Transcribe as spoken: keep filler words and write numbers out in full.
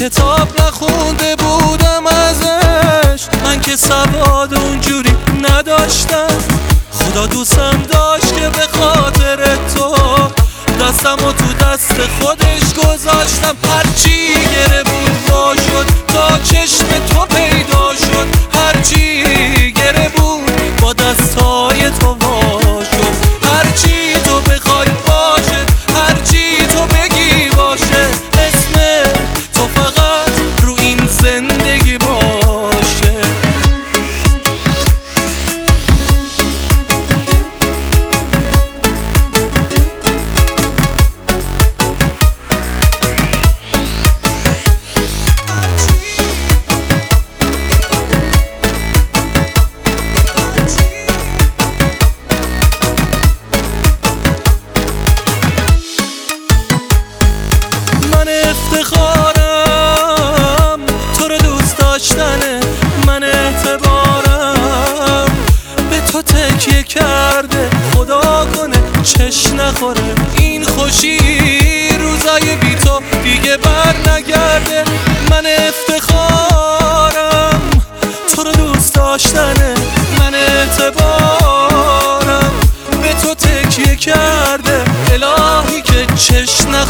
کتاب نخونده بودم ازش، من که سواد اونجوری نداشتم. خدا دوستم داشت که به خاطر تو دستم و تو دست خودش گذاشتم. هرچی گره بود وا شد تا چشم تو پیدا شد، هرچی گره بود با دستای تو وا شد. هرچی تو بخوای باشه، هرچی تو بگی باشه، اسم تو فقط رو این زندگی باشه. من افتخارم تو رو دوست داشتنه، من اعتبارم به تو تکیه کرده. خدا کنه چش نخوره این خوشی، روزای بی تو دیگه بر نگرده. من افتخارم تو رو دوست داشتنه، من اعتبارم به تو تکیه کرده. الهی که چش نخوره